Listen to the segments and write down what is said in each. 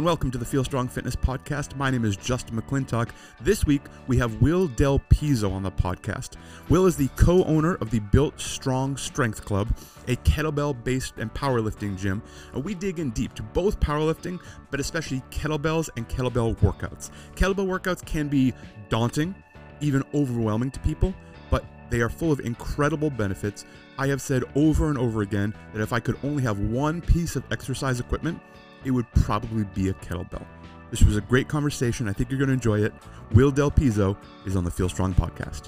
welcome to the Feel Strong Fitness Podcast. My name is Justin McClintock. This week, we have Will Del Pizzo on the podcast. Will is the co-owner of the Built Strong Strength Club, a kettlebell-based and powerlifting gym. And we dig in deep to both powerlifting, but especially kettlebells and kettlebell workouts. Kettlebell workouts can be daunting, even overwhelming to people, but they are full of incredible benefits. I have said over and over again that if I could only have one piece of exercise equipment, it would probably be a kettlebell. This was a great conversation. I think you're going to enjoy it. Will Del Pizzo is on the Feel Strong podcast.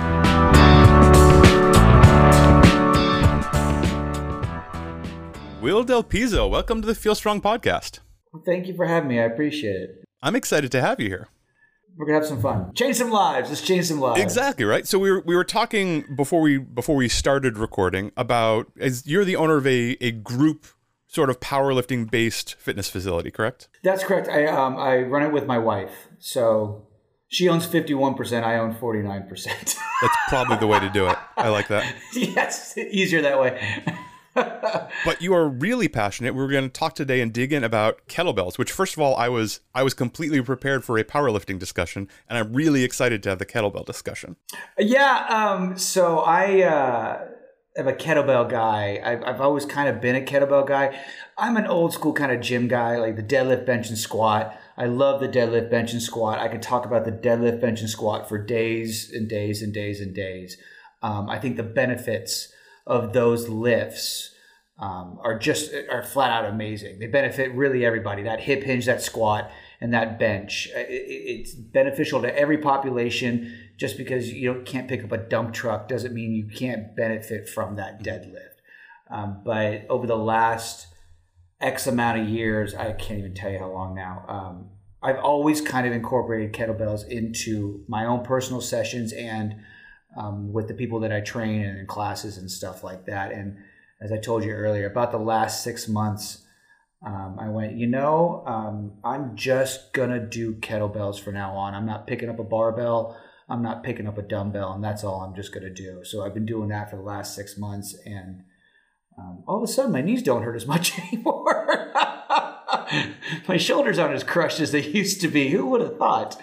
Will Del Pizzo, welcome to the Feel Strong podcast. Well, thank you for having me. I appreciate it. I'm excited to have you here. We're gonna have some fun. Change some lives. Let's change some lives. Exactly right. So we were talking before we started recording about, as you're the owner of a group sort of powerlifting based fitness facility, correct? That's correct. I run it with my wife. So she owns 51%. I own 49%. That's probably the way to do it. I like that. Yes, easier that way. But you are really passionate. We're going to talk today and dig in about kettlebells, which first of all, I was completely prepared for a powerlifting discussion, and I'm really excited to have the kettlebell discussion. Yeah. So I am a kettlebell guy. I've always kind of been a kettlebell guy. I'm an old school kind of gym guy, like the deadlift, bench, and squat. I love the deadlift, bench, and squat. I could talk about the deadlift, bench, and squat for days and days and days and days. I think the benefits of those lifts are flat out amazing. They benefit really everybody. That hip hinge, that squat, and that bench. It's beneficial to every population. Just because you can't pick up a dump truck doesn't mean you can't benefit from that deadlift. But over the last X amount of years, I can't even tell you how long now, I've always kind of incorporated kettlebells into my own personal sessions and with the people that I train and in classes and stuff like that. And as I told you earlier, about the last 6 months, I went, I'm just going to do kettlebells from now on. I'm not picking up a barbell. I'm not picking up a dumbbell, and that's all I'm just going to do. So I've been doing that for the last 6 months, and all of a sudden my knees don't hurt as much anymore. My shoulders aren't as crushed as they used to be. Who would have thought?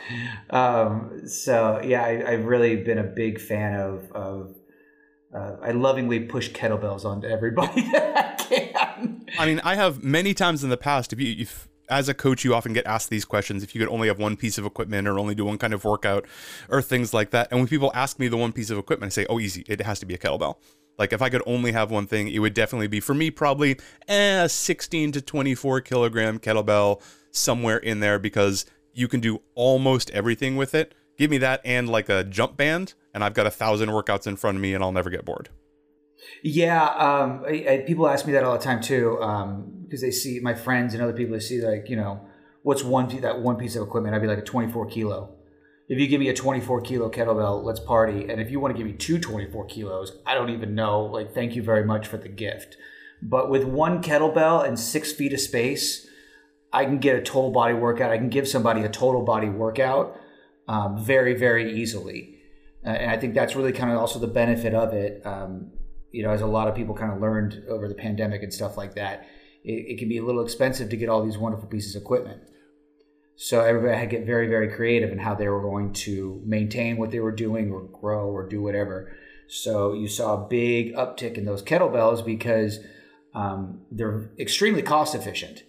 I've really been a big fan of I lovingly push kettlebells onto everybody that I can. I mean, I have many times in the past, if as a coach, you often get asked these questions, if you could only have one piece of equipment or only do one kind of workout or things like that. And when people ask me the one piece of equipment, I say, oh, easy, it has to be a kettlebell. Like if I could only have one thing, it would definitely be, for me, probably a 16 to 24 kilogram kettlebell, somewhere in there, because you can do almost everything with it. Give me that and like a jump band, and I've got 1,000 workouts in front of me, and I'll never get bored. Yeah, people ask me that all the time too, because they see my friends and other people. They see what's that one piece of equipment? I'd be like a 24 kilo. If you give me a 24 kilo kettlebell, let's party. And if you want to give me 24 kilos, I don't even know. Like, thank you very much for the gift. But with one kettlebell and 6 feet of space, I can get a total body workout. I can give somebody a total body workout very, very easily. And I think that's really kind of also the benefit of it. As a lot of people kind of learned over the pandemic and stuff like that, it can be a little expensive to get all these wonderful pieces of equipment. So everybody had to get very, very creative in how they were going to maintain what they were doing or grow or do whatever. So you saw a big uptick in those kettlebells because they're extremely cost efficient.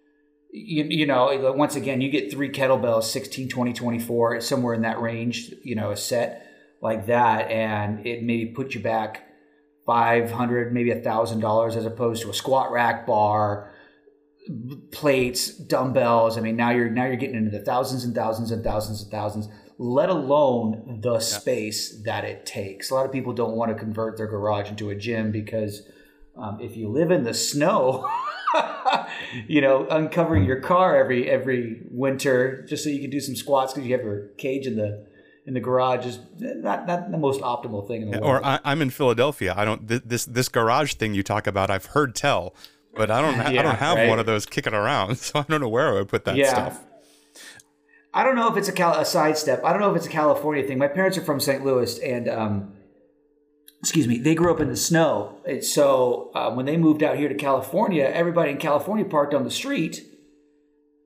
Once again, you get 3 kettlebells, 16, 20, 24, somewhere in that range, a set like that, and it maybe put you back $500, maybe $1,000, as opposed to a squat rack, bar, plates, dumbbells. I mean, now you're getting into the thousands and thousands and thousands and thousands, let alone the space that it takes. A lot of people don't want to convert their garage into a gym because if you live in the snow, uncovering your car every winter just so you can do some squats because you have your cage in the garage is not the most optimal thing in the world. Or I'm in Philadelphia. I don't this garage thing you talk about. I've heard tell, but I don't have one of those kicking around, so I don't know where I would put that stuff. I don't know if it's a sidestep. I don't know if it's a California thing. My parents are from St. Louis, and they grew up in the snow. And so when they moved out here to California, everybody in California parked on the street.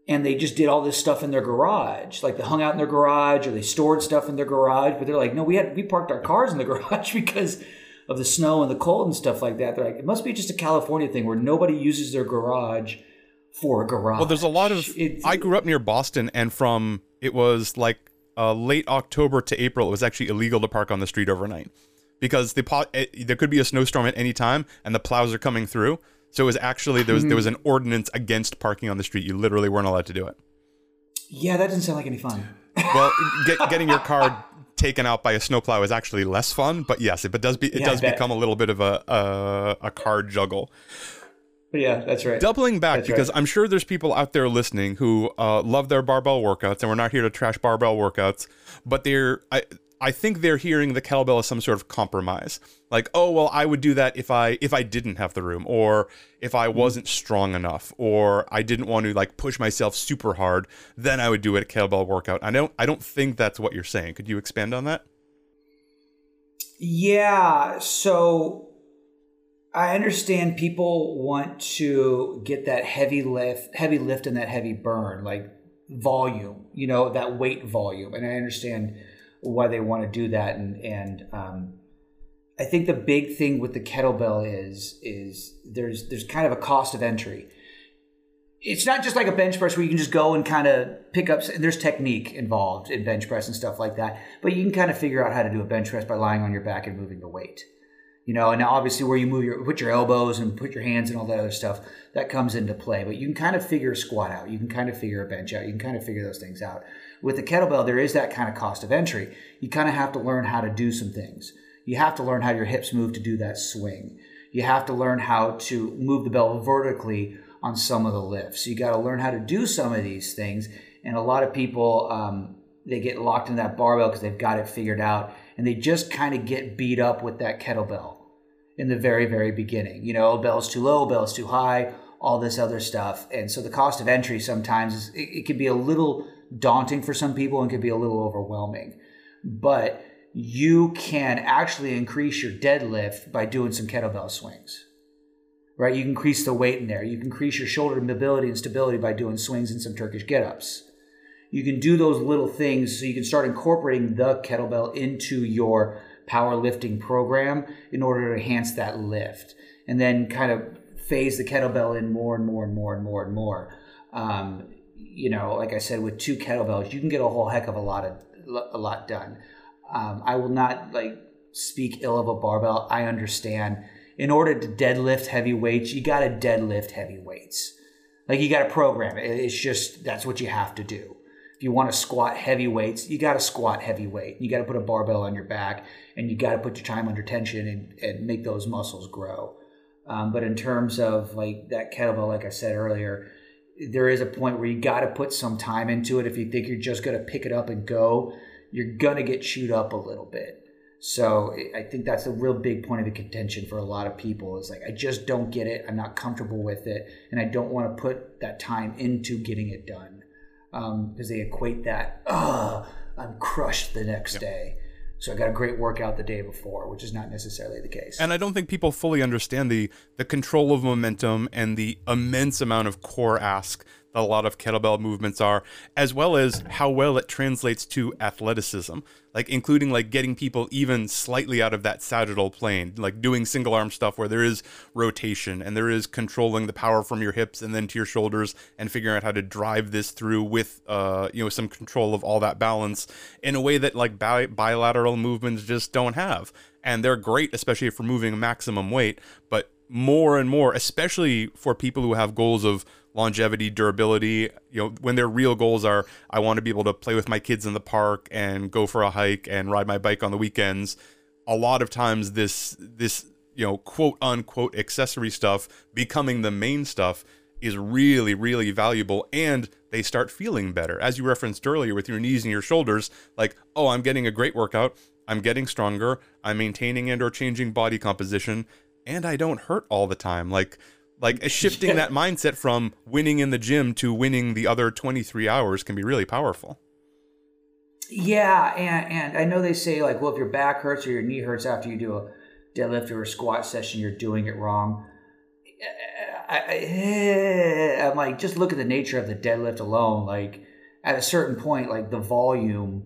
and they just did all this stuff in their garage. Like they hung out in their garage or they stored stuff in their garage. But they're like, no, we parked our cars in the garage because of the snow and the cold and stuff like that. They're like, it must be just a California thing where nobody uses their garage for a garage. Well, there's a lot of... I grew up near Boston, and it was like late October to April, it was actually illegal to park on the street overnight. Because there could be a snowstorm at any time, and the plows are coming through. So it was actually, there was an ordinance against parking on the street. You literally weren't allowed to do it. Yeah, that doesn't sound like any fun. Well, getting your car taken out by a snowplow is actually less fun, but yes, it does become a little bit of a car juggle. But yeah, that's right. Doubling back, because I'm sure there's people out there listening who love their barbell workouts, and we're not here to trash barbell workouts, but I think they're hearing the kettlebell as some sort of compromise. Like, oh, well, I would do that if I didn't have the room, or if I wasn't strong enough, or I didn't want to like push myself super hard, then I would do a kettlebell workout. I don't think that's what you're saying. Could you expand on that? Yeah, so I understand people want to get that heavy lift and that heavy burn, like volume, that weight volume. And I understand why they want to do that. And I think the big thing with the kettlebell is there's kind of a cost of entry. It's not just like a bench press where you can just go and kind of pick up. There's technique involved in bench press and stuff like that, but you can kind of figure out how to do a bench press by lying on your back and moving the weight. And obviously where you put your elbows and put your hands and all that other stuff, that comes into play. But you can kind of figure a squat out. You can kind of figure a bench out. You can kind of figure those things out. With the kettlebell, there is that kind of cost of entry. You kind of have to learn how to do some things. You have to learn how your hips move to do that swing. You have to learn how to move the bell vertically on some of the lifts. You got to learn how to do some of these things. And a lot of people, they get locked in that barbell because they've got it figured out. And they just kind of get beat up with that kettlebell in the very, very beginning. Bell's too low, bell's too high, all this other stuff. And so the cost of entry sometimes it can be a little daunting for some people and can be a little overwhelming. But you can actually increase your deadlift by doing some kettlebell swings. Right? You can increase the weight in there. You can increase your shoulder mobility and stability by doing swings and some Turkish get-ups. You can do those little things so you can start incorporating the kettlebell into your powerlifting program in order to enhance that lift, and then kind of phase the kettlebell in more and more and more and more and more. Like I said, with 2 kettlebells, you can get a whole heck of a lot done. I will not speak ill of a barbell. I understand. In order to deadlift heavy weights, you got to deadlift heavy weights. You got to program it. It's just, that's what you have to do. If you want to squat heavy weights, you got to squat heavy weight. You got to put a barbell on your back, and you got to put your time under tension and make those muscles grow. But in terms of that kettlebell, like I said earlier, there is a point where you got to put some time into it. If you think you're just going to pick it up and go, you're going to get chewed up a little bit. So I think that's a real big point of the contention for a lot of people is I just don't get it. I'm not comfortable with it. And I don't want to put that time into getting it done. Because they equate that, I'm crushed the next day. So I got a great workout the day before, which is not necessarily the case. And I don't think people fully understand the control of momentum and the immense amount of core ask that a lot of kettlebell movements are, as well as how well it translates to athleticism, including getting people even slightly out of that sagittal plane, doing single arm stuff where there is rotation and there is controlling the power from your hips and then to your shoulders and figuring out how to drive this through with some control of all that balance in a way that bilateral movements just don't have. And they're great, especially for moving maximum weight, but more and more, especially for people who have goals of longevity, durability, when their real goals are, I want to be able to play with my kids in the park and go for a hike and ride my bike on the weekends. A lot of times this quote unquote accessory stuff becoming the main stuff is really, really valuable, and they start feeling better. As you referenced earlier with your knees and your shoulders, I'm getting a great workout, I'm getting stronger, I'm maintaining and or changing body composition, and I don't hurt all the time. Shifting that mindset from winning in the gym to winning the other 23 hours can be really powerful. Yeah, and I know they say if your back hurts or your knee hurts after you do a deadlift or a squat session, you're doing it wrong. I'm like, just look at the nature of the deadlift alone. Like at a certain point, like the volume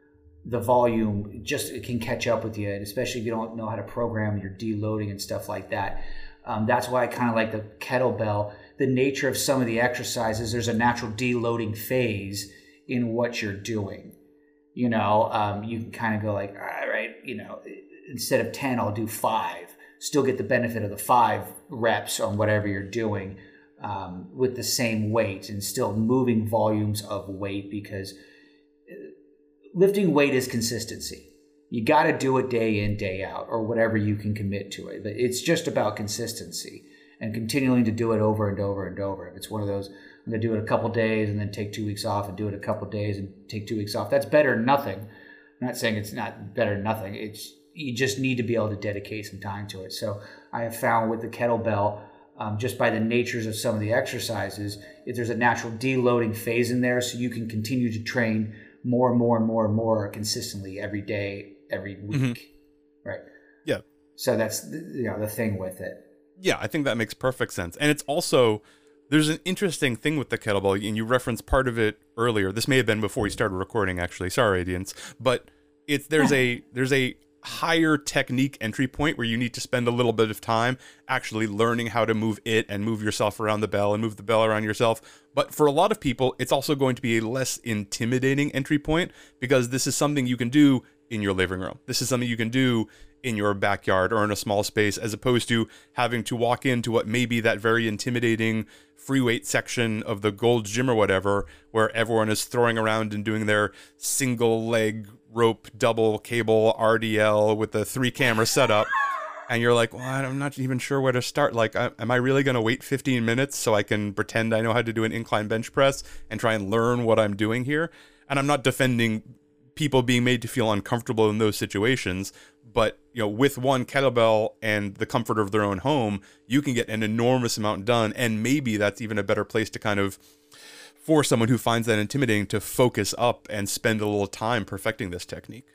just it can catch up with you, and especially if you don't know how to program your deloading and stuff like that. That's why I kind of like the kettlebell. The nature of some of the exercises, there's a natural deloading phase in what you're doing. You know, you can kind of go like, all right, you know, instead of 10, I'll do 5. Still get the benefit of the 5 reps on whatever you're doing with the same weight, and still moving volumes of weight, because lifting weight is consistency. You got to do it day in, day out, or whatever you can commit to it. But it's just about consistency and continuing to do it over and over and over. If it's one of those, I'm going to do it a couple days and then take 2 weeks off, and do it a couple days and take 2 weeks off, that's better than nothing. I'm not saying it's not better than nothing. It's, you just need to be able to dedicate some time to it. So I have found with the kettlebell, just by the natures of some of the exercises, if there's a natural deloading phase in there, so you can continue to train more and more and more and more consistently every day, every week, right? Yeah. So that's the thing with it. Yeah, I think that makes perfect sense. And it's also, there's an interesting thing with the kettlebell, and you referenced part of it earlier. This may have been before we started recording, actually. Sorry, audience. But there's a higher technique entry point where you need to spend a little bit of time actually learning how to move it and move yourself around the bell and move the bell around yourself. But for a lot of people, it's also going to be a less intimidating entry point, because this is something you can do in your living room. This is something you can do in your backyard or in a small space, as opposed to having to walk into what may be that very intimidating free weight section of the Gold's Gym or whatever, where everyone is throwing around and doing their single leg rope double cable RDL with the 3 camera setup. And you're like, well, I'm not even sure where to start. Like, am I really going to wait 15 minutes so I can pretend I know how to do an incline bench press and try and learn what I'm doing here? And I'm not defending people being made to feel uncomfortable in those situations, but you know, with one kettlebell and the comfort of their own home, you can get an enormous amount done. And maybe that's even a better place to kind of, for someone who finds that intimidating, to focus up and spend a little time perfecting this technique.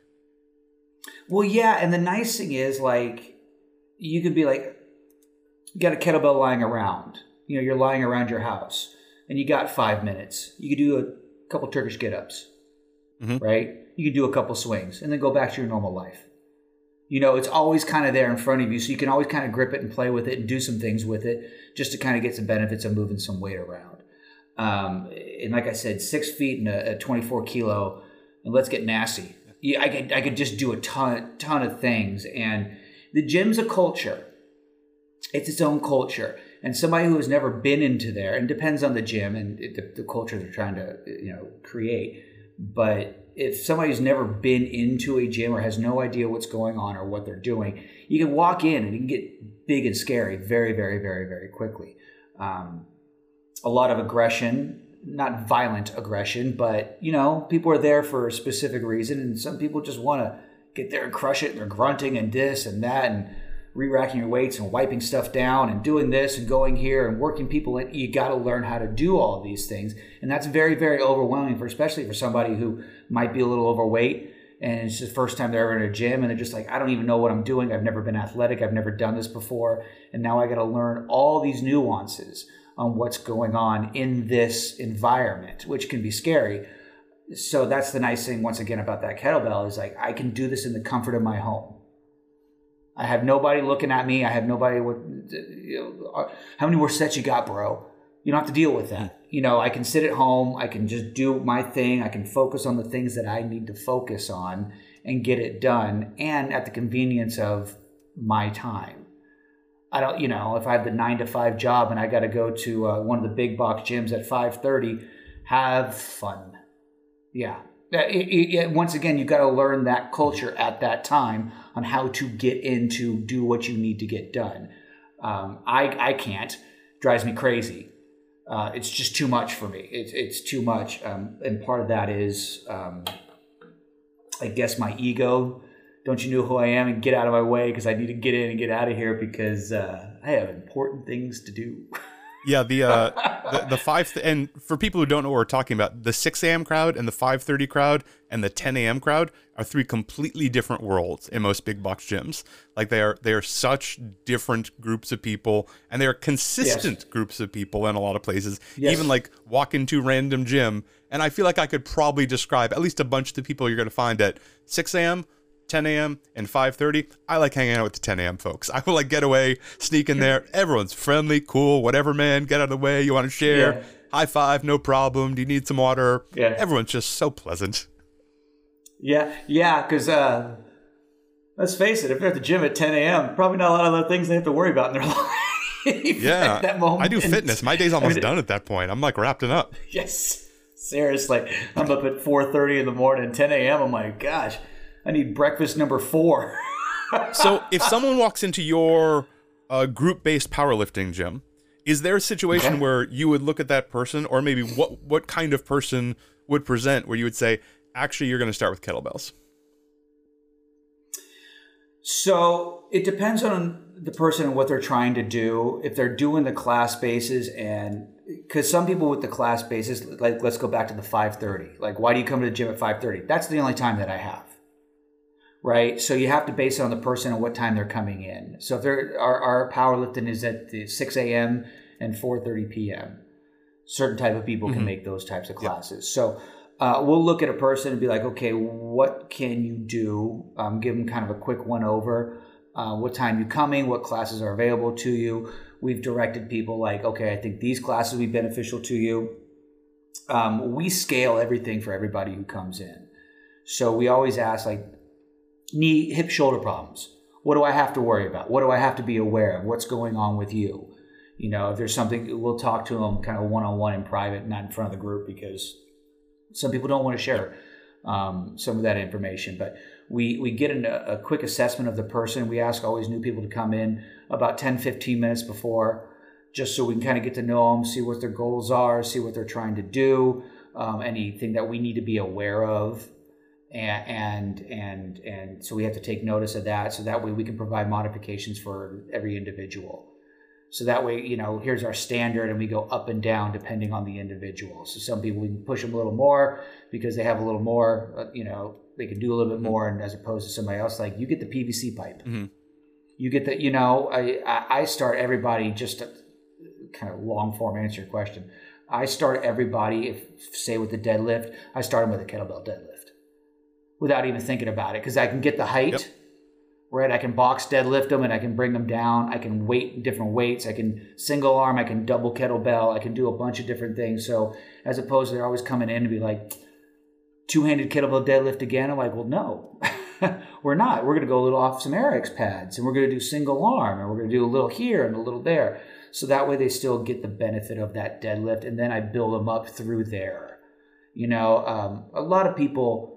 Well, yeah, and the nice thing is, like, you could be like, you got a kettlebell lying around. You know, you're lying around your house, and you got 5 minutes. You could do a couple Turkish get-ups, right? You could do a couple swings, and then go back to your normal life. You know, it's always kind of there in front of you, so you can always kind of grip it and play with it and do some things with it, just to kind of get some benefits of moving some weight around. And like I said, 6 feet and a 24 kilo, and let's get nasty. Yeah, I could just do a ton of things. And the gym's a culture. It's its own culture. And somebody who has never been into there, and depends on the gym and the culture they're trying to, create. But if somebody's never been into a gym or has no idea what's going on or what they're doing, you can walk in and it can get big and scary very, very, very, very quickly. A lot of aggression, not violent aggression, but, people are there for a specific reason. And some people just want to get there and crush it. And they're grunting and this and that and re-racking your weights and wiping stuff down and doing this and going here and working people in. You got to learn how to do all of these things. And that's very, very overwhelming, especially for somebody who might be a little overweight and it's the first time they're ever in a gym and they're just like, I don't even know what I'm doing. I've never been athletic. I've never done this before. And now I got to learn all these nuances on what's going on in this environment, which can be scary. So that's the nice thing, once again, about that kettlebell is like, I can do this in the comfort of my home. I have nobody looking at me. I have nobody how many more sets you got, bro? You don't have to deal with that. I can sit at home. I can just do my thing. I can focus on the things that I need to focus on and get it done, and at the convenience of my time. I don't, if I have the 9 to 5 job and I got to go to one of the big box gyms at 5:30, have fun. Yeah. Once again, you've got to learn that culture at that time on how to get into do what you need to get done. I can't. Drives me crazy. It's just too much for me. It's too much. And part of that is, I guess, my ego. Don't you know who I am? And get out of my way because I need to get in and get out of here because I have important things to do. Yeah, the 5 and for people who don't know what we're talking about, the 6 a.m. crowd and the 5:30 crowd and the 10 a.m. crowd are 3 completely different worlds in most big box gyms. Like they are such different groups of people, and they are consistent groups of people in a lot of places. Yes. Even like walk into random gym, and I feel like I could probably describe at least a bunch of the people you're going to find at 6 a.m., 10 a.m. and 5:30. I like hanging out with the 10 a.m. folks. I will like get away, sneak in there. Everyone's friendly, cool, whatever, man. Get out of the way. You want to share? Yeah. High five, no problem. Do you need some water? Yeah. Everyone's just so pleasant. Yeah, because let's face it, if they're at the gym at 10 a.m., probably not a lot of other things they have to worry about in their life. Yeah, at that moment. I do fitness. My day's almost done at that point. I'm like wrapping up. Yes, seriously. I'm up at 4:30 in the morning, 10 a.m. I'm like, gosh, I need breakfast number 4. So if someone walks into your group-based powerlifting gym, is there a situation where you would look at that person, or maybe what kind of person would present where you would say, actually, you're going to start with kettlebells? So it depends on the person and what they're trying to do. If they're doing the class bases, and because some people with the class bases, like let's go back to the 5:30. Like, why do you come to the gym at 5:30? That's the only time that I have. Right? So you have to base it on the person and what time they're coming in. So if our powerlifting is at the 6 a.m. and 4:30 p.m., certain type of people can make those types of classes. So we'll look at a person and be like, okay, what can you do? Give them kind of a quick one over. What time you coming? What classes are available to you? We've directed people like, okay, I think these classes will be beneficial to you. We scale everything for everybody who comes in. So we always ask like, knee, hip, shoulder problems. What do I have to worry about? What do I have to be aware of? What's going on with you? You know, if there's something, we'll talk to them kind of one-on-one in private, not in front of the group, because some people don't want to share some of that information. But we get a quick assessment of the person. We ask always new people to come in about 10, 15 minutes before, just so we can kind of get to know them, see what their goals are, see what they're trying to do, anything that we need to be aware of. And so we have to take notice of that, so that way we can provide modifications for every individual. So that way, you know, here's our standard, and we go up and down depending on the individual. So some people, we can push them a little more because they have a little more, you know, they can do a little bit more, and as opposed to somebody else, like, you get the PVC pipe. You get the, you know, I start everybody, just to kind of long form answer your question. I start everybody, if say with the deadlift, I start them with a kettlebell deadlift without even thinking about it, because I can get the height, right? I can box deadlift them, and I can bring them down. I can weight different weights. I can single arm. I can double kettlebell. I can do a bunch of different things. So as opposed to they're always coming in to be like, two-handed kettlebell deadlift again. I'm like, well, no, we're not. We're going to go a little off some RX pads, and we're going to do single arm, and we're going to do a little here and a little there. So that way they still get the benefit of that deadlift, and then I build them up through there. You know, a lot of people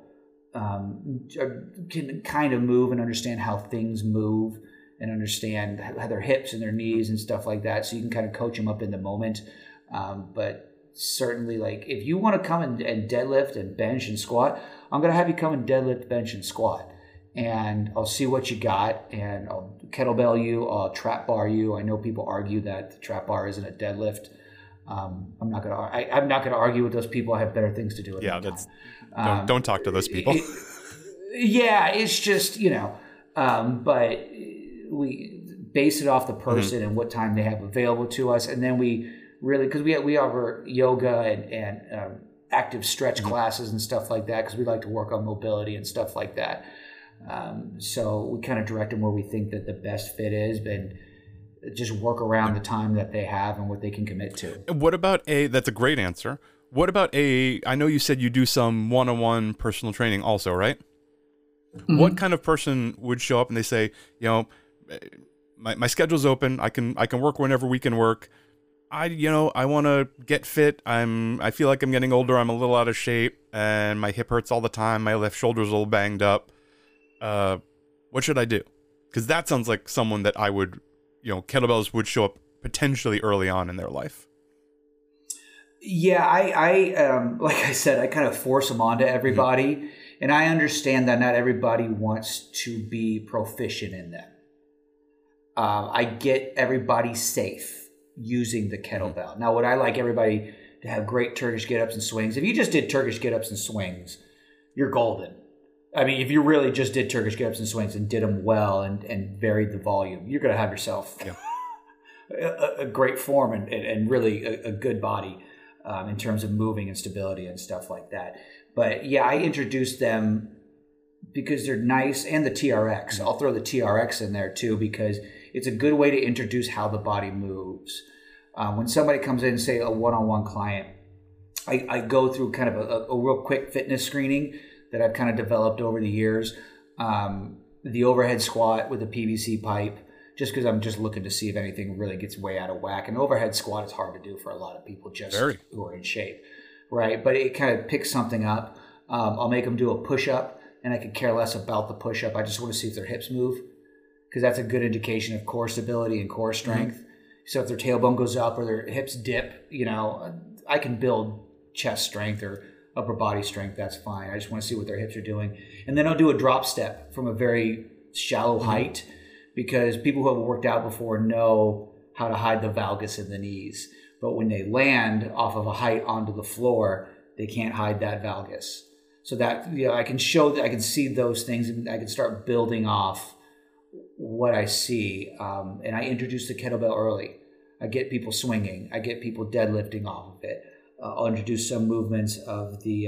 can kind of move and understand how things move, and understand how their hips and their knees and stuff like that. So you can kind of coach them up in the moment. But certainly, like, if you want to come and deadlift and bench and squat, I'm going to have you come and deadlift, bench, and squat. And I'll see what you got, and I'll kettlebell you, I'll trap bar you. I know people argue that the trap bar isn't a deadlift. I'm not going to argue with those people. I have better things to do. Don't talk to those people. It's just, you know, but we base it off the person and what time they have available to us, and then we really, because we offer yoga and active stretch classes and stuff like that, because we like to work on mobility and stuff like that. So we kind of direct them where we think that the best fit is, and just work around the time that they have and what they can commit to. What about that's a great answer. What about I know you said you do some one-on-one personal training also, right? What kind of person would show up and they say, you know, my schedule's open. I can work whenever we can work. I want to get fit. I feel like I'm getting older. I'm a little out of shape, and my hip hurts all the time. My left shoulder's a little banged up. What should I do? Because that sounds like someone that I would, kettlebells would show up potentially early on in their life. Yeah, I like I said, I kind of force them onto everybody, and I understand that not everybody wants to be proficient in them. I get everybody safe. using the kettlebell. Now, would I like everybody to have great Turkish get-ups and swings? If you just did Turkish get-ups and swings, you're golden. I mean, if you really just did Turkish get-ups and swings and did them well and varied the volume, you're going to have yourself a great form and really a good body in terms of moving and stability and stuff like that. But yeah, I introduced them because they're nice, and the TRX. I'll throw the TRX in there too because it's a good way to introduce how the body moves. When somebody comes in, say a one-on-one client, I go through kind of a real quick fitness screening that I've kind of developed over the years. The overhead squat with a PVC pipe, just because I'm just looking to see if anything really gets way out of whack. An overhead squat is hard to do for a lot of people who are in shape, right? But it kind of picks something up. I'll make them do a push-up, and I could care less about the push-up. I just want to see if their hips move, because that's a good indication of core stability and core strength. Mm-hmm. So if their tailbone goes up or their hips dip, I can build chest strength or upper body strength. That's fine. I just want to see what their hips are doing. And then I'll do a drop step from a very shallow height, because people who have worked out before know how to hide the valgus in the knees. But when they land off of a height onto the floor, they can't hide that valgus. So that, I can show that I can see those things, and I can start building off what I see. And I introduce the kettlebell early. I get people swinging. I get people deadlifting off of it. I'll introduce some movements of the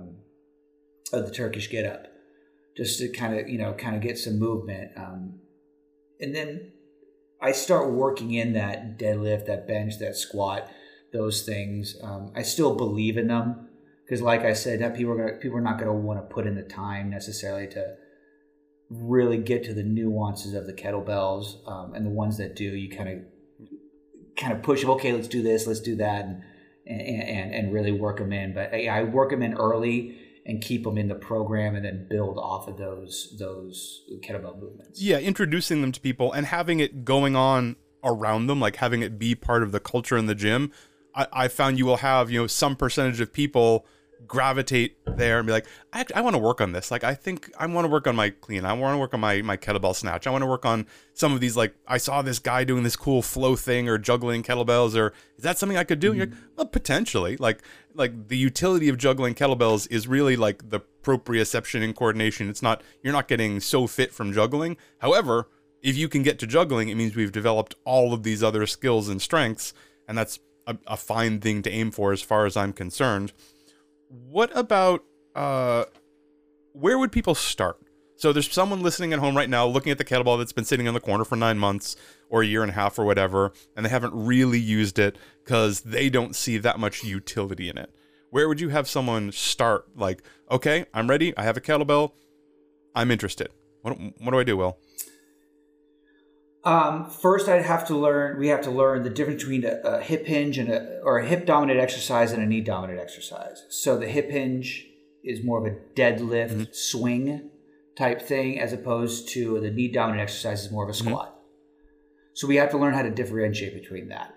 Turkish get-up, just to kind of get some movement. And then I start working in that deadlift, that bench, that squat, those things. I still believe in them, because, like I said, that people are not going to want to put in the time necessarily to really get to the nuances of the kettlebells. And the ones that do, you kind of push them. Okay, let's do this, let's do that, and really work them in. But I work them in early and keep them in the program, and then build off of those kettlebell movements. Yeah, introducing them to people and having it going on around them, like having it be part of the culture in the gym. I found you will have, some percentage of people gravitate there and be like, I want to work on this. Like, I think I want to work on my clean. I want to work on my kettlebell snatch. I want to work on some of these, like, I saw this guy doing this cool flow thing or juggling kettlebells, or is that something I could do? Mm-hmm. You're like, well, potentially. Like the utility of juggling kettlebells is really like the proprioception and coordination. It's not, you're not getting so fit from juggling. However, if you can get to juggling, it means we've developed all of these other skills and strengths, and that's a fine thing to aim for as far as I'm concerned. What about, where would people start? So there's someone listening at home right now looking at the kettlebell that's been sitting in the corner for 9 months or a year and a half or whatever, and they haven't really used it because they don't see that much utility in it. Where would you have someone start? Like, okay, I'm ready. I have a kettlebell. I'm interested. What do I do, Will? First, we have to learn the difference between a hip hinge and a hip dominant exercise and a knee dominant exercise. So the hip hinge is more of a deadlift swing type thing, as opposed to the knee dominant exercise is more of a squat. So we have to learn how to differentiate between that.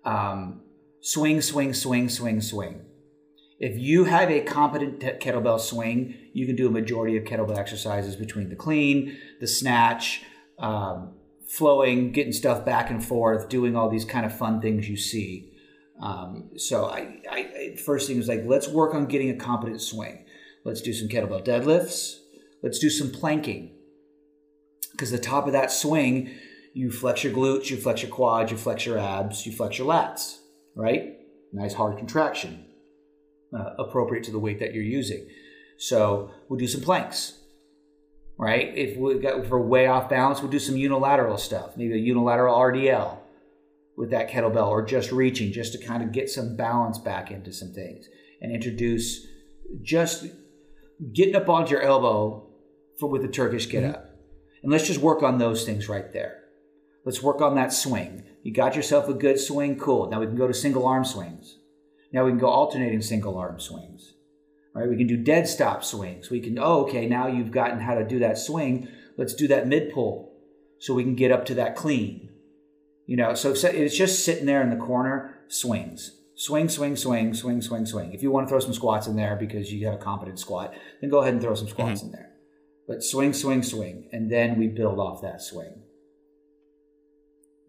Swing, swing, swing, swing, swing. If you have a competent kettlebell swing, you can do a majority of kettlebell exercises between the clean, the snatch, flowing, getting stuff back and forth, doing all these kind of fun things you see. So I first thing is like, let's work on getting a competent swing. Let's do some kettlebell deadlifts. Let's do some planking. Because the top of that swing, you flex your glutes, you flex your quads, you flex your abs, you flex your lats, right? Nice hard contraction, appropriate to the weight that you're using. So we'll do some planks. Right? If we're way off balance, we'll do some unilateral stuff. Maybe a unilateral RDL with that kettlebell, or just reaching, just to kind of get some balance back into some things, and introduce just getting up onto your elbow with the Turkish get-up. And let's just work on those things right there. Let's work on that swing. You got yourself a good swing, cool. Now we can go to single arm swings. Now we can go alternating single arm swings. Right, we can do dead stop swings. We can, okay, now you've gotten how to do that swing. Let's do that mid pull so we can get up to that clean. So it's just sitting there in the corner, swings. Swing, swing, swing, swing, swing, swing. If you want to throw some squats in there because you have a competent squat, then go ahead and throw some squats in there. But swing, swing, swing. And then we build off that swing.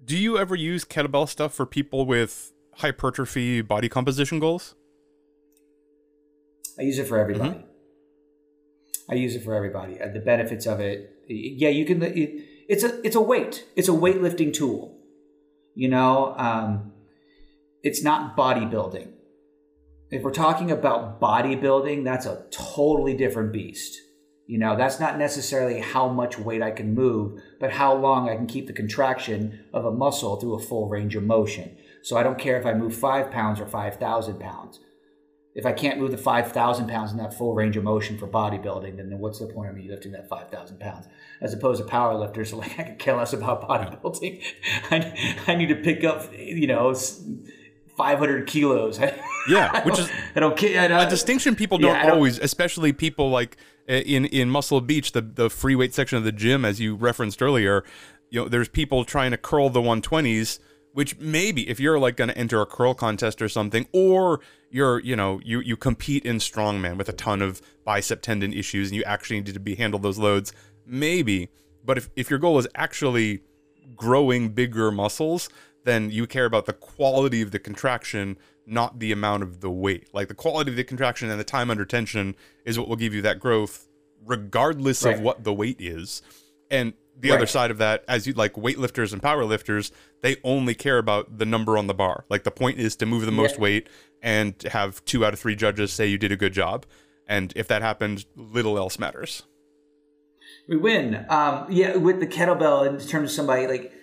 Do you ever use kettlebell stuff for people with hypertrophy body composition goals? I use it for everybody. Mm-hmm. I use it for everybody. The benefits of it. Yeah, you can. It's a weight. It's a weightlifting tool. You know, it's not bodybuilding. If we're talking about bodybuilding, that's a totally different beast. You know, that's not necessarily how much weight I can move, but how long I can keep the contraction of a muscle through a full range of motion. So I don't care if I move 5 pounds or 5,000 pounds. If I can't move the 5,000 pounds in that full range of motion for bodybuilding, then what's the point of me lifting that 5,000 pounds? As opposed to power lifters, like I could care less about bodybuilding. I need to pick up, 500 kilos. Yeah, which is I don't care. a distinction people don't always, especially people like in Muscle Beach, the free weight section of the gym, as you referenced earlier. There's people trying to curl the 120s. Which maybe if you're like going to enter a curl contest or something, or you compete in strongman with a ton of bicep tendon issues and you actually need to handle those loads, maybe. But if your goal is actually growing bigger muscles, then you care about the quality of the contraction, not the amount of the weight. Like the quality of the contraction and the time under tension is what will give you that growth, regardless of what the weight is. And the other side of that, as you like weightlifters and powerlifters, they only care about the number on the bar. Like the point is to move the most weight and have 2 out of 3 judges say you did a good job. And if that happened, little else matters. We win. With the kettlebell, in terms of somebody like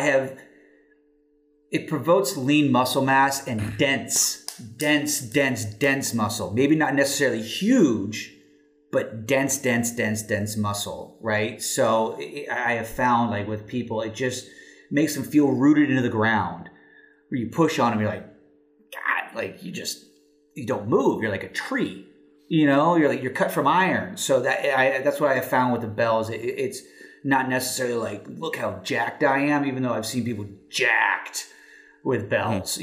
it provokes lean muscle mass and dense muscle. Maybe not necessarily huge, but dense muscle, right? So I have found, like with people, it just makes them feel rooted into the ground. Where you push on them, you're like, God, like you don't move. You're like a tree, you're cut from iron. So that's what I have found with the bells. It's not necessarily like, look how jacked I am, even though I've seen people jacked with bells.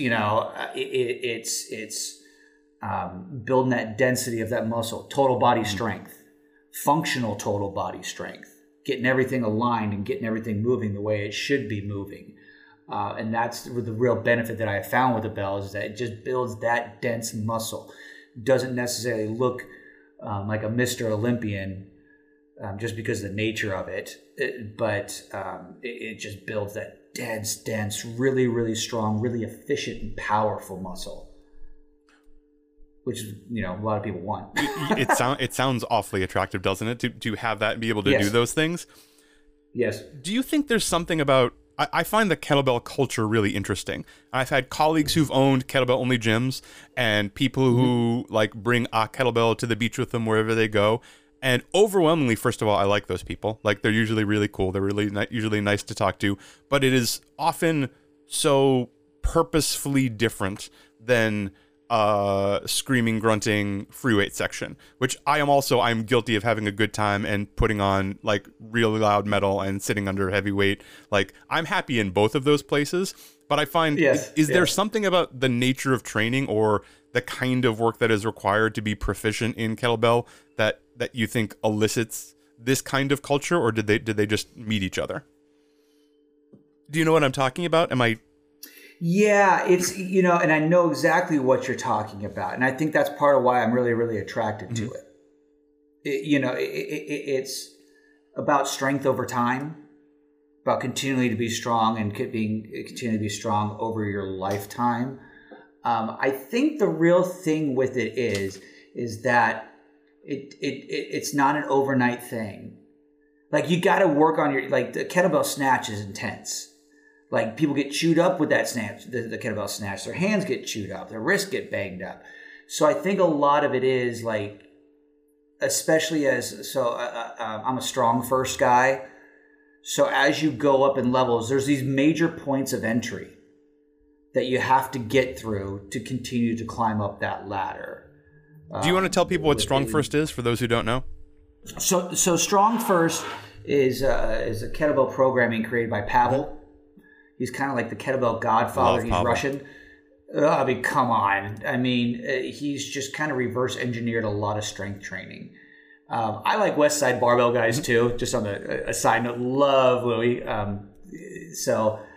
It's building that density of that muscle, total body strength, functional total body strength, getting everything aligned and getting everything moving the way it should be moving. And that's the real benefit that I have found with the bells, is that it just builds that dense muscle. Doesn't necessarily look like a Mr. Olympian just because of the nature of it, but it just builds that dense, really, really strong, really efficient and powerful muscle. Which a lot of people want. It sounds awfully attractive, doesn't it? To have that and be able to do those things. Yes. Do you think there's something about? I find the kettlebell culture really interesting. I've had colleagues who've owned kettlebell only gyms and people who like bring a kettlebell to the beach with them wherever they go. And overwhelmingly, first of all, I like those people. Like they're usually really cool. They're really usually nice to talk to. But it is often so purposefully different than screaming, grunting free weight section, which I'm guilty of having a good time and putting on like really loud metal and sitting under heavy weight. Like I'm happy in both of those places, but I find is there something about the nature of training or the kind of work that is required to be proficient in kettlebell that you think elicits this kind of culture, or did they just meet each other? Do you know what I'm talking about? Yeah, it's, and I know exactly what you're talking about. And I think that's part of why I'm really, really attracted to it. It's about strength over time, about continuing to be strong and continue to be strong over your lifetime. I think the real thing with it is that it's not an overnight thing. Like you got to work on the kettlebell snatch is intense. Like people get chewed up with that snatch, the kettlebell snatch. Their hands get chewed up, their wrists get banged up. So I think a lot of it is like, especially I'm a strong first guy. So as you go up in levels, there's these major points of entry that you have to get through to continue to climb up that ladder. Do you want to tell people what Strong First is for those who don't know? So Strong First is a kettlebell programming created by Pavel. He's kind of like the kettlebell godfather. He's Russian. I mean, come on. I mean, he's just kind of reverse engineered a lot of strength training. I like West Side Barbell guys too. Just on a side note, love Louis.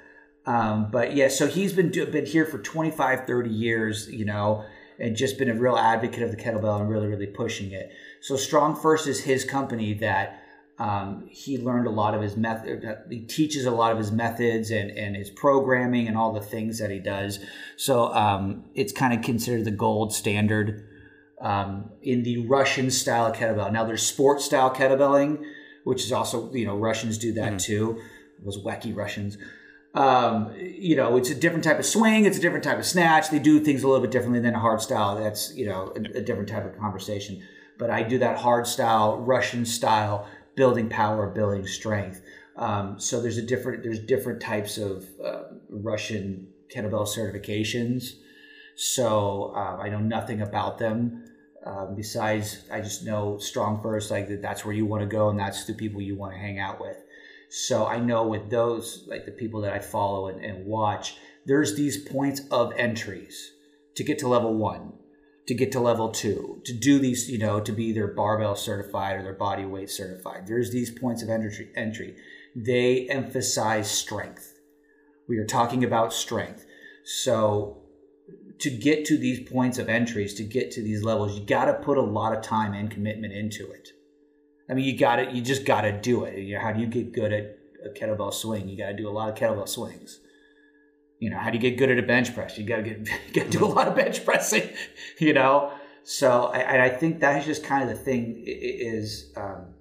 But yeah, so he's been here for 25, 30 years, and just been a real advocate of the kettlebell and really, really pushing it. So Strong First is his company that he learned a lot of his method. He teaches a lot of his methods and his programming and all the things that he does. So it's kind of considered the gold standard in the Russian style kettlebell. Now there's sports style kettlebelling, which is also, Russians do that too. Those wacky Russians. It's a different type of swing. It's a different type of snatch. They do things a little bit differently than a hard style. That's, a different type of conversation. But I do that hard style, Russian style, building power, building strength. So there's different types of Russian kettlebell certifications. So I know nothing about them. Besides, I just know Strong First, like that's where you want to go and that's the people you want to hang out with. So I know with those, like the people that I follow and watch, there's these points of entries to get to level 1, to get to level 2, to do these, to be either barbell certified or their body weight certified. There's these points of entry. They emphasize strength. We are talking about strength. So to get to these points of entries, to get to these levels, you got to put a lot of time and commitment into it. I mean, you just got to do it. How do you get good at a kettlebell swing? You got to do a lot of kettlebell swings. How do you get good at a bench press? You got to do a lot of bench pressing, So I think that's just kind of the thing is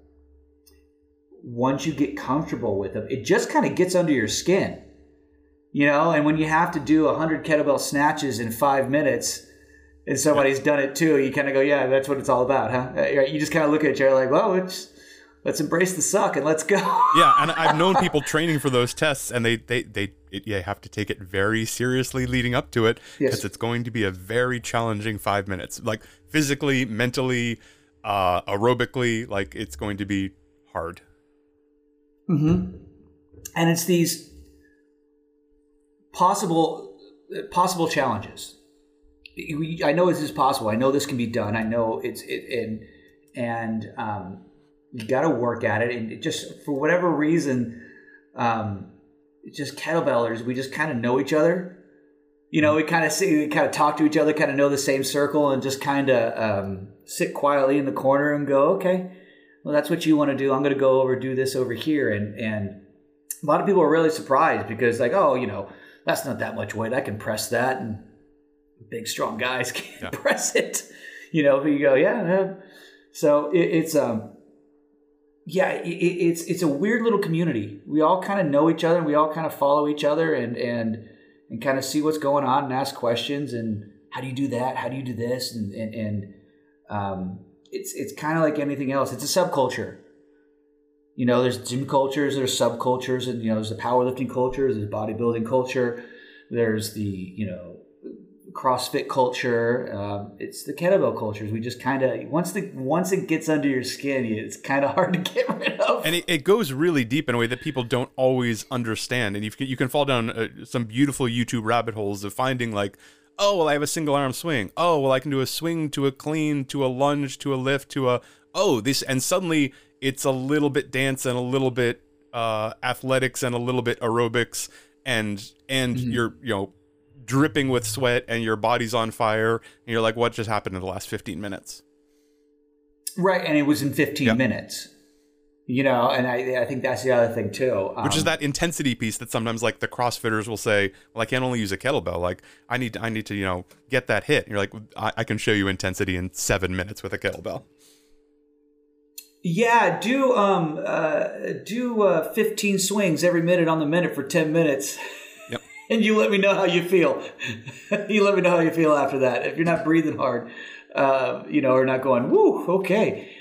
once you get comfortable with them, it just kind of gets under your skin, and when you have to do 100 kettlebell snatches in 5 minutes, and somebody's done it too, you kind of go, yeah, that's what it's all about, huh? You just kind of look at each other like, well, let's embrace the suck and let's go. Yeah, and I've known people training for those tests, and you have to take it very seriously leading up to it, because it's going to be a very challenging 5 minutes, like physically, mentally, aerobically, like it's going to be hard. Mm-hmm. And it's these possible challenges. I know this is possible. I know this can be done. I know you got to work at it. And it just, for whatever reason, just kettlebellers, we just kind of know each other. We kind of talk to each other, kind of know the same circle, and just kind of sit quietly in the corner and go, okay, well, that's what you want to do. I'm going to go do this over here. And a lot of people are really surprised because like, oh, that's not that much weight. I can press that. And big, strong guys can't press it, but you go, yeah. So it's a weird little community. We all kind of know each other and we all kind of follow each other and kind of see what's going on and ask questions and how do you do that? How do you do this? And it's kind of like anything else. It's a subculture. There's gym cultures, there's subcultures, and there's the powerlifting culture, there's bodybuilding culture, there's the CrossFit culture. It's the kettlebell cultures. We just kind of once it gets under your skin, it's kind of hard to get rid of. And it goes really deep in a way that people don't always understand. And you can fall down some beautiful YouTube rabbit holes of finding like, oh, well, I have a single arm swing. Oh, well, I can do a swing to a clean to a lunge to a lift to a this, and suddenly it's a little bit dance and a little bit athletics and a little bit aerobics and you're dripping with sweat and your body's on fire and you're like, what just happened in the last 15 minutes? Right, and it was in 15 minutes. And I think that's the other thing too. Which is that intensity piece that sometimes like the CrossFitters will say, well, I can't only use a kettlebell. Like I need to, get that hit. And you're like, I can show you intensity in 7 minutes with a kettlebell. Yeah, do 15 swings every minute on the minute for 10 minutes. Yep. And you let me know how you feel. You let me know how you feel after that. If you're not breathing hard, or not going, woo, okay.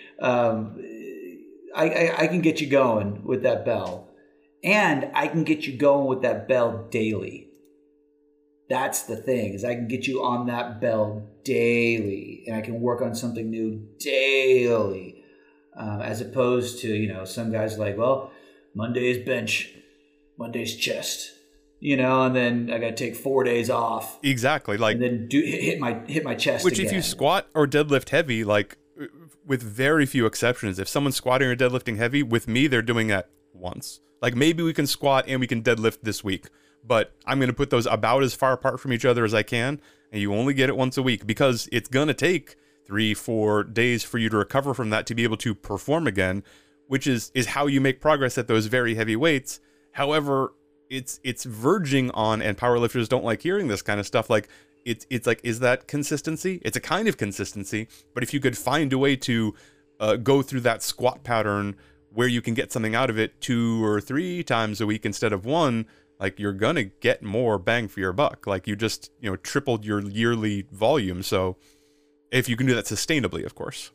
I can get you going with that bell. And I can get you going with that bell daily. That's the thing, is I can get you on that bell daily. And I can work on something new daily. As opposed to, some guys like, well, Monday's bench, Monday's chest, and then I got to take 4 days off. Exactly. Like, and then hit my chest. Which again. If you squat or deadlift heavy, like with very few exceptions, if someone's squatting or deadlifting heavy, with me, they're doing that once. Like maybe we can squat and we can deadlift this week, but I'm going to put those about as far apart from each other as I can. And you only get it once a week because it's going to take 3-4 days for you to recover from that to be able to perform again, which is how you make progress at those very heavy weights. However, it's verging on, and powerlifters don't like hearing this kind of stuff. Like it's like, is that consistency? It's a kind of consistency, but if you could find a way to go through that squat pattern where you can get something out of it 2 or 3 times a week instead of 1, like you're gonna get more bang for your buck. Like you just tripled your yearly volume. So if you can do that sustainably, of course.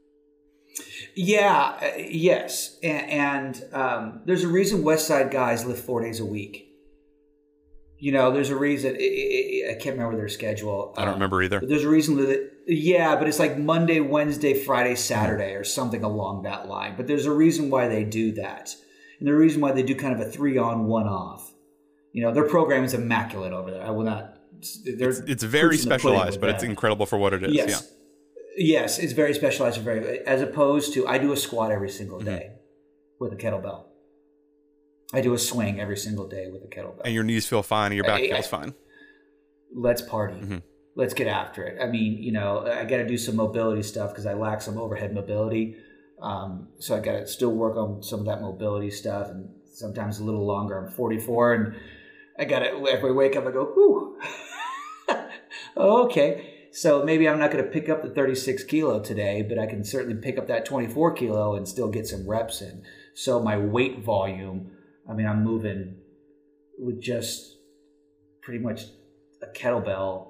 Yeah, yes. And there's a reason West Side guys lift 4 days a week. There's a reason. I can't remember their schedule. I don't remember either. But there's a reason but it's like Monday, Wednesday, Friday, Saturday, or something along that line. But there's a reason why they do that. And the reason why they do kind of a 3-on, 1-off. Their program is immaculate over there. I will not. It's very specialized, but it's incredible for what it is. Yes. Yeah. Yes, it's very specialized and as opposed to I do a squat every single day with a kettlebell. I do a swing every single day with a kettlebell. And your knees feel fine and your back feels fine. Let's party. Let's get after it. I mean, I got to do some mobility stuff because I lack some overhead mobility. So I got to still work on some of that mobility stuff, and sometimes a little longer. I'm 44 and I got to, if I wake up, I go, whew. Okay. So maybe I'm not going to pick up the 36 kilo today, but I can certainly pick up that 24 kilo and still get some reps in. So my weight volume, I mean, I'm moving with just pretty much a kettlebell,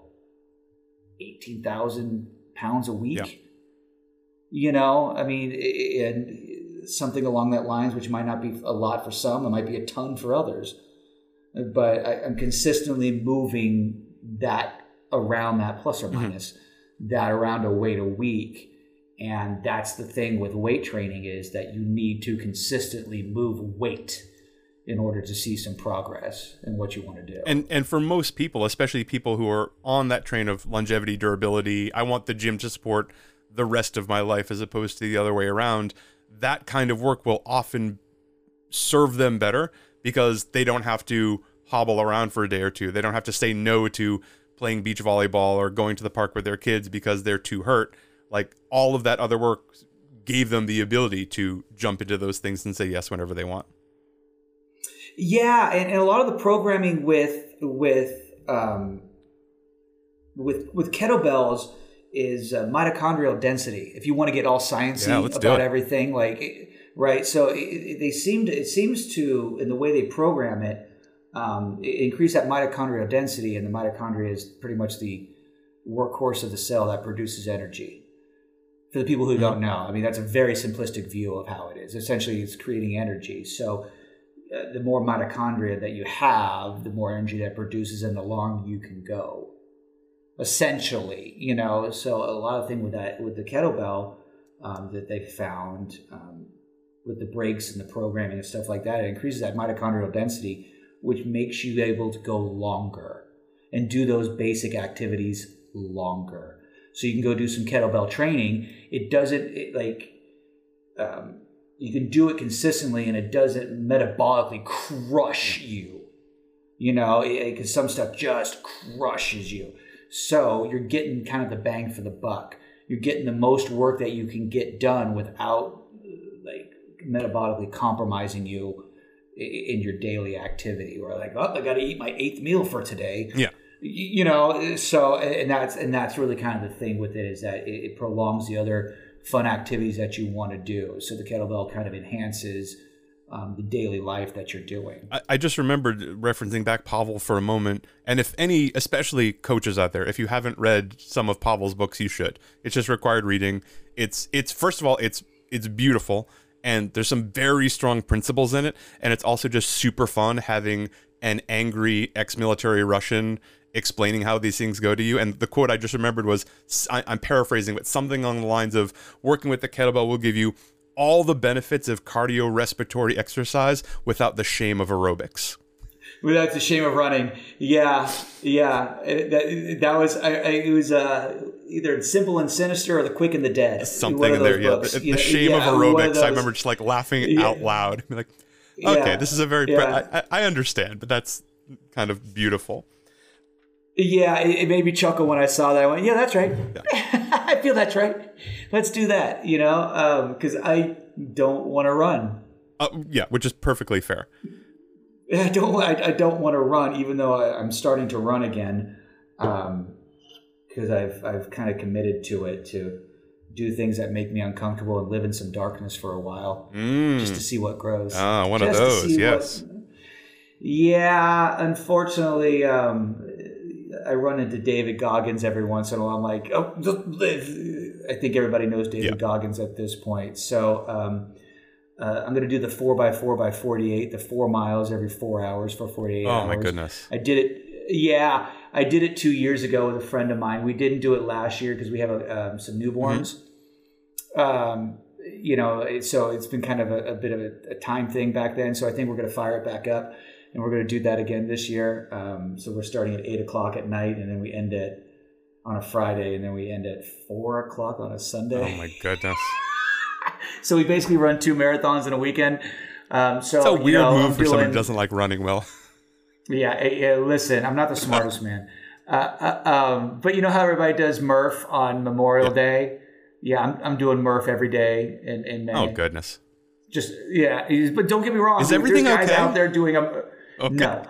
18,000 pounds a week. Yeah. I mean, and something along that lines, which might not be a lot for some, it might be a ton for others. But I'm consistently moving that around that, plus or minus that, around a weight a week. And that's the thing with weight training, is that you need to consistently move weight in order to see some progress in what you want to do. And for most people, especially people who are on that train of longevity, durability, I want the gym to support the rest of my life as opposed to the other way around, that kind of work will often serve them better because they don't have to hobble around for a day or two. They don't have to say no to playing beach volleyball or going to the park with their kids because they're too hurt. Like, all of that other work gave them the ability to jump into those things and say yes whenever they want. Yeah, and a lot of the programming with kettlebells is mitochondrial density. If you want to get all sciencey about everything, right? So it seems to, in the way they program it, increase that mitochondrial density, and the mitochondria is pretty much the workhorse of the cell that produces energy. For the people who don't know, I mean, that's a very simplistic view of how it is. Essentially, it's creating energy. So the more mitochondria that you have, the more energy that produces, and the longer you can go. Essentially, so a lot of things with the kettlebell that they found with the breaks and the programming and stuff like that, it increases that mitochondrial density, which makes you able to go longer and do those basic activities longer. So you can go do some kettlebell training. It doesn't you can do it consistently, and it doesn't metabolically crush you, because some stuff just crushes you. So you're getting kind of the bang for the buck. You're getting the most work that you can get done without metabolically compromising you in your daily activity, or I got to eat my 8th meal for today. Yeah. So, and that's really kind of the thing with it, is that it prolongs the other fun activities that you want to do. So the kettlebell kind of enhances the daily life that you're doing. I just remembered referencing back Pavel for a moment, and if any, especially coaches out there, if you haven't read some of Pavel's books, you should. It's just required reading. It's first of all, it's beautiful, and there's some very strong principles in it, and it's also just super fun having an angry ex-military Russian explaining how these things go to you. And the quote I just remembered was, I'm paraphrasing, but something along the lines of, working with the kettlebell will give you all the benefits of cardiorespiratory exercise without the shame of aerobics. Without the shame of running. Yeah. That was, it was either Simple and Sinister or The Quick and the Dead. Something in there, books. The shame of aerobics. I remember just laughing out loud. Like, okay, this is a very, I understand, but that's kind of beautiful. Yeah, it made me chuckle when I saw that. I went, yeah, that's right. Yeah. I feel that's right. Let's do that, because I don't want to run. Yeah, which is perfectly fair. I don't want to run, even though I'm starting to run again, because I've kind of committed to it, to do things that make me uncomfortable and live in some darkness for a while, just to see what grows. Ah, one of those, yes. Yeah, unfortunately, I run into David Goggins every once in a while. I'm like, oh, just live. I think everybody knows David Goggins at this point. So I'm going to do the 4x4x48, the 4 miles every 4 hours for 48 hours. Oh, my goodness. I did it. Yeah, I did it 2 years ago with a friend of mine. We didn't do it last year because we have some newborns. So it's been kind of a bit of a time thing back then. So I think we're going to fire it back up. And we're going to do that again this year. So we're starting at 8 o'clock at night, and then we end it on a Friday, and then we end at 4 o'clock on a Sunday. Oh, my goodness. So we basically run 2 marathons in a weekend. It's a weird move for somebody who doesn't like running well. Yeah, listen, I'm not the smartest man. But you know how everybody does Murph on Memorial Day? Yeah, I'm doing Murph every day in May. Oh, goodness. But don't get me wrong. Is everything there's guys okay? out there doing a... Okay. No.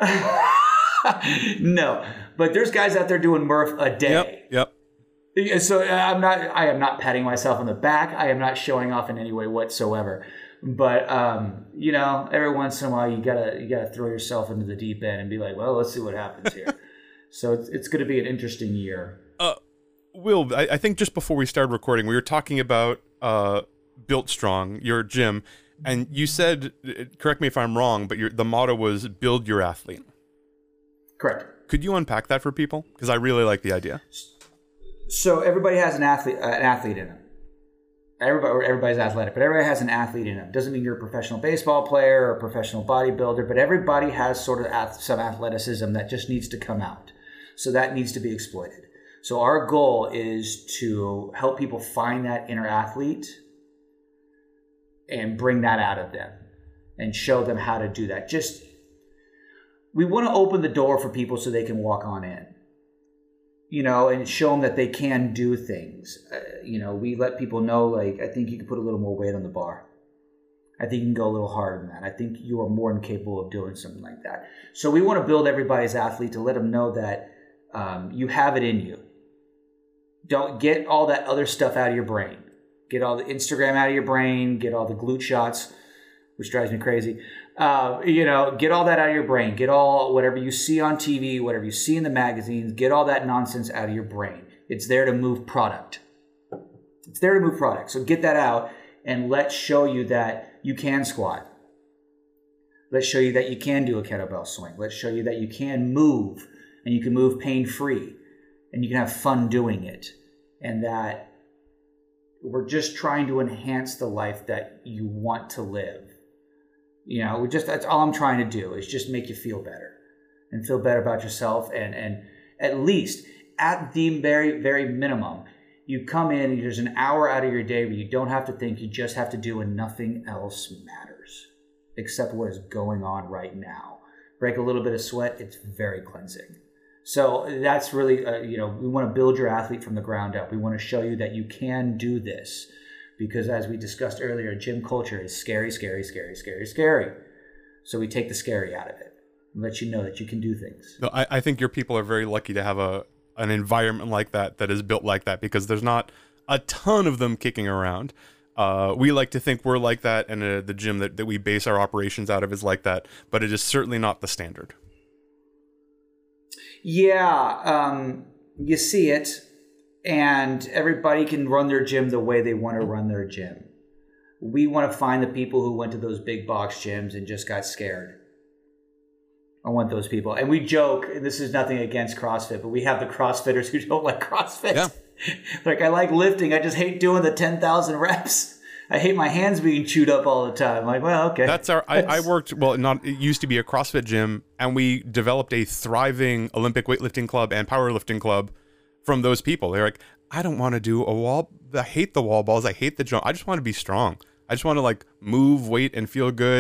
No. But there's guys out there doing Murph a day. Yep. So I am not patting myself on the back. I am not showing off in any way whatsoever. But every once in a while you gotta throw yourself into the deep end and be like, well, let's see what happens here. So it's going to be an interesting year. Will, I think just before we started recording, we were talking about Built Strong, your gym. And you said, correct me if I'm wrong, but the motto was build your athlete. Correct. Could you unpack that for people? Because I really like the idea. So everybody has an athlete in them. Everybody's athletic, but everybody has an athlete in them. Doesn't mean you're a professional baseball player or a professional bodybuilder, but everybody has sort of some athleticism that just needs to come out. So that needs to be exploited. So our goal is to help people find that inner athlete and bring that out of them and show them how to do that. We want to open the door for people so they can walk on in, and show them that they can do things. We let people know, like, I think you can put a little more weight on the bar. I think you can go a little harder than that. I think you are more than capable of doing something like that. So we want to build everybody's athlete to let them know that you have it in you. Don't get all that other stuff out of your brain. Get all the Instagram out of your brain. Get all the glute shots, which drives me crazy. Get all that out of your brain. Get all whatever you see on TV, whatever you see in the magazines. Get all that nonsense out of your brain. It's there to move product. So get that out, and let's show you that you can squat. Let's show you that you can do a kettlebell swing. Let's show you that you can move, and you can move pain-free, and you can have fun doing it, and that we're just trying to enhance the life that you want to live. That's all I'm trying to do, is just make you feel better and feel better about yourself. And at least at the very, very minimum, you come in and there's an hour out of your day where you don't have to think, you just have to do, and nothing else matters except what is going on right now. Break a little bit of sweat. It's very cleansing. So that's really, we want to build your athlete from the ground up. We want to show you that you can do this, because as we discussed earlier, gym culture is scary, scary, scary, scary, scary. So we take the scary out of it and let you know that you can do things. No, I think your people are very lucky to have an environment like that is built like that, because there's not a ton of them kicking around. We like to think we're like that, and the gym that we base our operations out of is like that, but it is certainly not the standard. Yeah, you see it, and everybody can run their gym the way they want to run their gym. We want to find the people who went to those big box gyms and just got scared. I want those people. And we joke, and this is nothing against CrossFit, but we have the CrossFitters who don't like CrossFit. Yeah. Like, I like lifting, I just hate doing the 10,000 reps. I hate my hands being chewed up all the time. I'm like, well, okay. I worked, it used to be a CrossFit gym, and we developed a thriving Olympic weightlifting club and powerlifting club from those people. They're like, I don't want to do a wall. I hate the wall balls. I hate the jump. I just want to be strong. I just want to move weight and feel good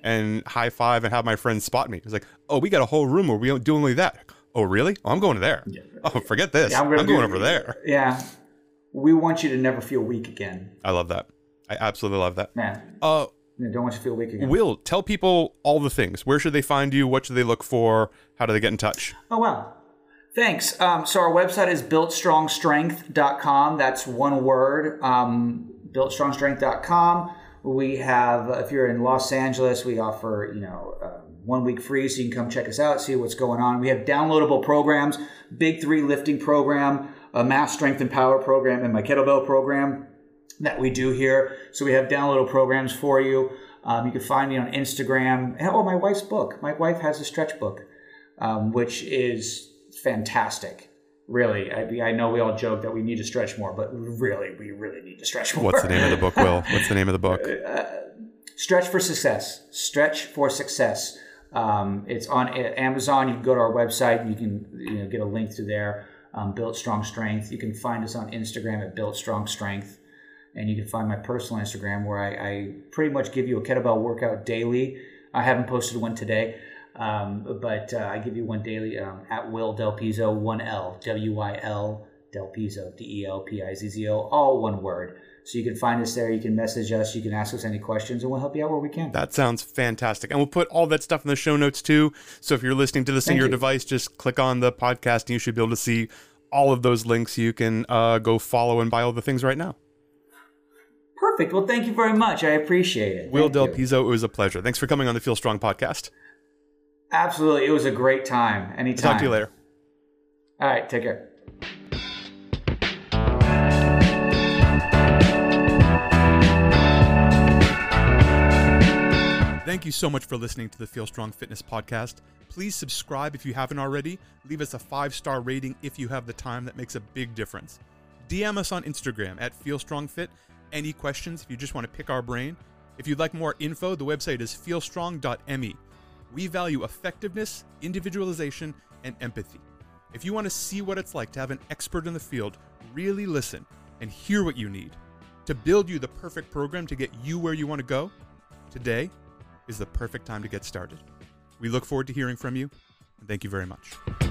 and high five and have my friends spot me. It's like, oh, we got a whole room where we don't do only that. Oh, really? Oh, I'm going to there. Yeah. Oh, forget this. Yeah, I'm going over there. Yeah. We want you to never feel weak again. I love that. I absolutely love that. Man. Don't want you to feel weak again. Will, tell people all the things. Where should they find you? What should they look for? How do they get in touch? Oh, wow. Thanks. So our website is builtstrongstrength.com. That's one word, builtstrongstrength.com. We have, if you're in Los Angeles, we offer, 1 week free, so you can come check us out, see what's going on. We have downloadable programs, Big 3 lifting program, a mass strength and power program, and my kettlebell program that we do here. So we have downloadable programs for you. You can find me on Instagram. And, my wife's book. My wife has a stretch book, which is fantastic. Really, I know we all joke that we need to stretch more, but really, we really need to stretch more. What's the name of the book, Will? What's the name of the book? Stretch for Success. Stretch for Success. It's on Amazon. You can go to our website and you can get a link to there. Built Strong Strength. You can find us on Instagram at Built Strong Strength, and you can find my personal Instagram where I pretty much give you a kettlebell workout daily. I haven't posted one today. But I give you one daily at Will Del Pizzo, 1L, W-I-L, Del Pizzo, D-E-L-P-I-Z-Z-O, all one word. So you can find us there, you can message us, you can ask us any questions, and we'll help you out where we can. That sounds fantastic. And we'll put all that stuff in the show notes too. So if you're listening to this on your device, just click on the podcast and you should be able to see all of those links. You can go follow and buy all the things right now. Perfect. Well, thank you very much. I appreciate it. Will Del Pizzo, it was a pleasure. Thanks for coming on the Feel Strong podcast. Absolutely. It was a great time. Anytime. I'll talk to you later. All right. Take care. Thank you so much for listening to the Feel Strong Fitness podcast. Please subscribe if you haven't already. Leave us a 5-star rating if you have the time. That makes a big difference. DM us on Instagram at FeelStrongFit. Any questions if you just want to pick our brain. If you'd like more info, the website is feelstrong.me. We value effectiveness, individualization, and empathy. If you want to see what it's like to have an expert in the field really listen and hear what you need to build you the perfect program to get you where you want to go, today is the perfect time to get started. We look forward to hearing from you, and thank you very much.